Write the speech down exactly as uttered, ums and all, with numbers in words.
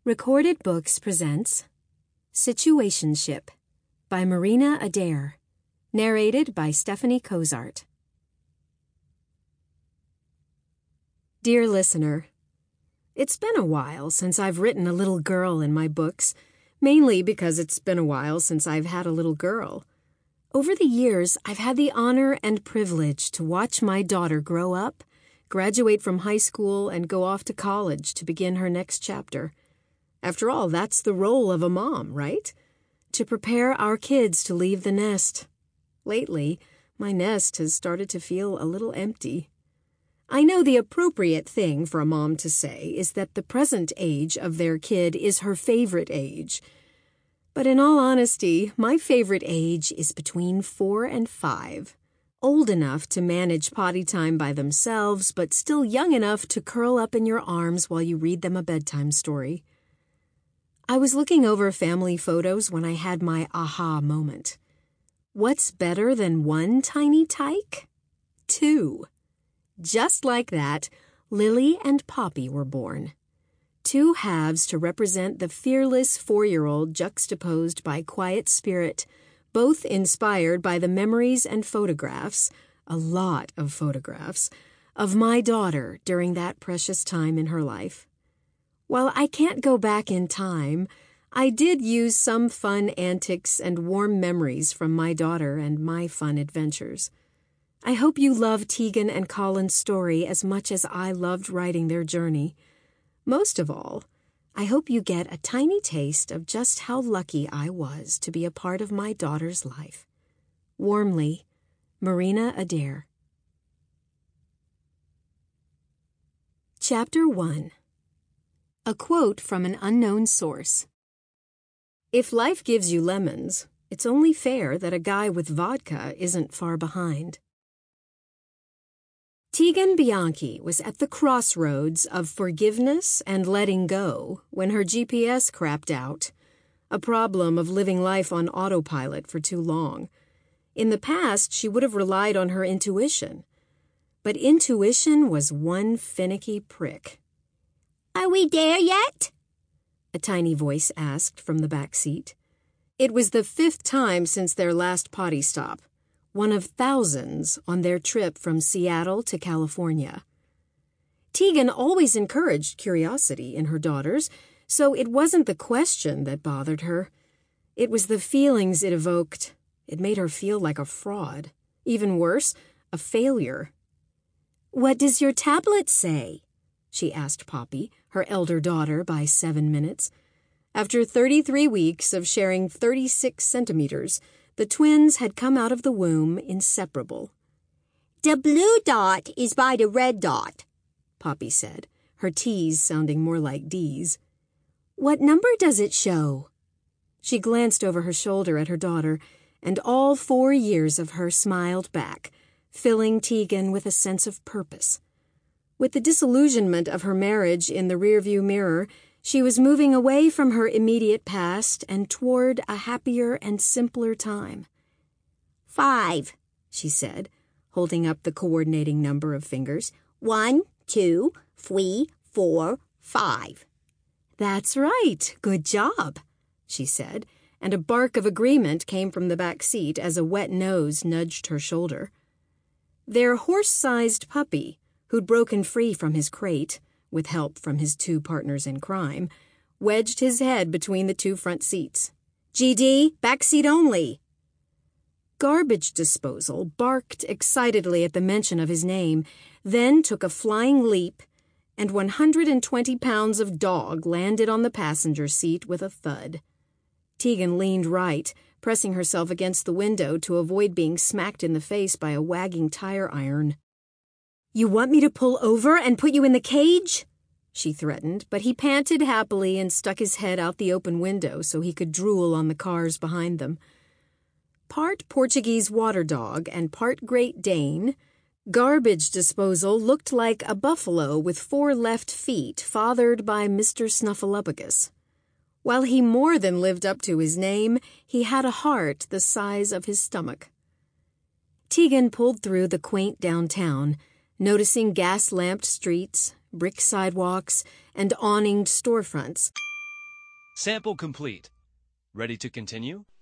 Recorded Books presents Situationship by Marina Adair, narrated by Stephanie Cozart. Dear listener, it's been a while since I've written a little girl in my books, mainly because it's been a while since I've had a little girl. Over the years, I've had the honor and privilege to watch my daughter grow up, graduate from high school, and go off to college to begin her next chapter. After all, that's the role of a mom, right? To prepare our kids to leave the nest. Lately, my nest has started to feel a little empty. I know the appropriate thing for a mom to say is that the present age of their kid is her favorite age. But in all honesty, my favorite age is between four and five. Old enough to manage potty time by themselves, but still young enough to curl up in your arms while you read them a bedtime story. I was looking over family photos when I had my aha moment. What's better than one tiny tyke? Two. Just like that, Lily and Poppy were born. Two halves to represent the fearless four-year-old juxtaposed by quiet spirit, both inspired by the memories and photographs, a lot of photographs, of my daughter during that precious time in her life. While I can't go back in time, I did use some fun antics and warm memories from my daughter and my fun adventures. I hope you love Tegan and Colin's story as much as I loved writing their journey. Most of all, I hope you get a tiny taste of just how lucky I was to be a part of my daughter's life. Warmly, Marina Adair. Chapter one. A quote from an unknown source. If life gives you lemons, it's only fair that a guy with vodka isn't far behind. Tegan Bianchi was at the crossroads of forgiveness and letting go when her G P S crapped out, a problem of living life on autopilot for too long. In the past, she would have relied on her intuition. But intuition was one finicky prick. Are we there yet? A tiny voice asked from the back seat. It was the fifth time since their last potty stop, one of thousands on their trip from Seattle to California. Tegan always encouraged curiosity in her daughters, so it wasn't the question that bothered her. It was the feelings it evoked. It made her feel like a fraud. Even worse, a failure. "What does your tablet say?" she asked Poppy, her elder daughter by seven minutes. After thirty-three weeks of sharing thirty-six centimeters, the twins had come out of the womb inseparable. "The blue dot is by the red dot," Poppy said, her T's sounding more like D's. "What number does it show?" She glanced over her shoulder at her daughter, and all four years of her smiled back, filling Tegan with a sense of purpose. With the disillusionment of her marriage in the rearview mirror, she was moving away from her immediate past and toward a happier and simpler time. "Five," she said, holding up the coordinating number of fingers. "One, two, three, four, five." "That's right. Good job," she said, and a bark of agreement came from the back seat as a wet nose nudged her shoulder. Their horse-sized puppy, who'd broken free from his crate, with help from his two partners in crime, wedged his head between the two front seats. "G D, back seat only." Garbage Disposal barked excitedly at the mention of his name, then took a flying leap, and one hundred twenty pounds of dog landed on the passenger seat with a thud. Tegan leaned right, pressing herself against the window to avoid being smacked in the face by a wagging tire iron. "You want me to pull over and put you in the cage?" she threatened, but he panted happily and stuck his head out the open window so he could drool on the cars behind them. Part Portuguese water dog and part Great Dane, Garbage Disposal looked like a buffalo with four left feet fathered by Mister Snuffleupagus. While he more than lived up to his name, he had a heart the size of his stomach. Tegan pulled through the quaint downtown, noticing gas-lamped streets, brick sidewalks, and awninged storefronts. Sample complete. Ready to continue?